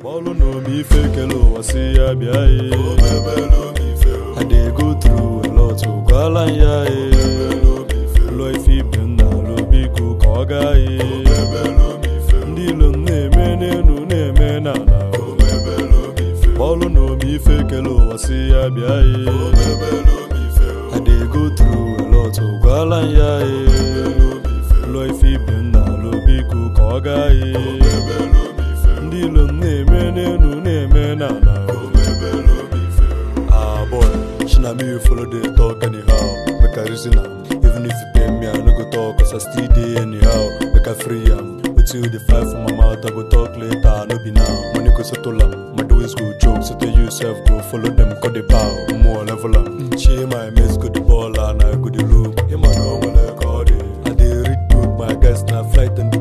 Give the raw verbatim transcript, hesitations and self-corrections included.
Bolo no me fake lo see ya be I dey go through a lot to gwala ya lo ifi bin na lo bi ku ko ga ndi lo ne me ne nu ne me na na Bolo no me fake lo see ya be I dey go through a lot to gwala ya lo ifi bin na lo bi ku ko ga Ndi lo ne me ne nu ne me na na Ah boy, she na me you follow the talk anyhow. Make I reason am. Even if you pay me, I no go talk cause I still dey anyhow. Make I free am. Until the five from my mouth, I go talk later, no be now. Money go settle am. My doings go joke, so tell yourself go follow them, cut the bow, more level am. Che my mates go the ball and I go the room. Him I know when I call it. I dey read book, my guys na flight and